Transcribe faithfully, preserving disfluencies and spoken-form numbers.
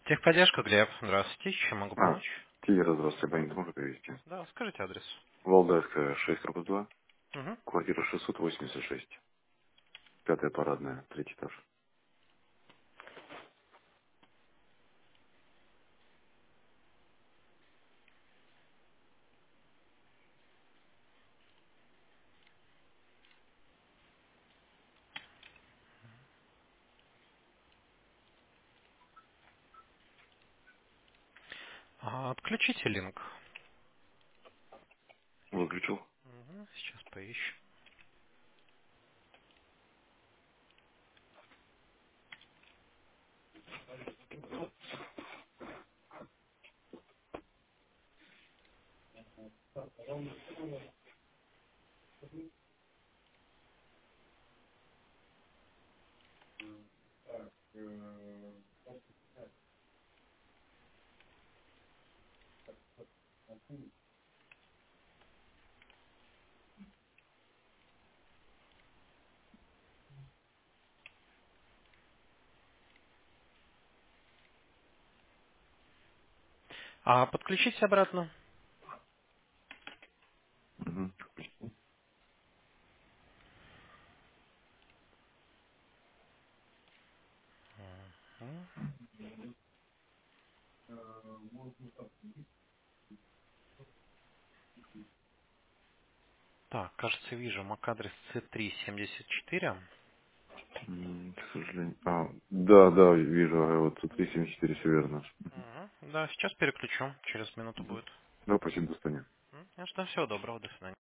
Техподдержка, Глеб. Здравствуйте. Чем могу А, помочь? Тигра, здравствуйте, абонент можно перевести? Да, скажите адрес. Валдайская, шесть два, Угу. квартира шестьсот восемьдесят шесть, пятая парадная, третий этаж. А, отключите линк. Выключил. Мгм, сейчас поищу. А подключите обратно. Угу. Мгм. Так, кажется, вижу мак-адрес си три семьдесят четыре. М, К сожалению. А, да, да, вижу, а вот тут три семь четыре, все верно. Мгм. Да, сейчас переключу. Через минуту Мгм. будет. Да, спасибо, до свидания. М, Всего доброго. До свидания.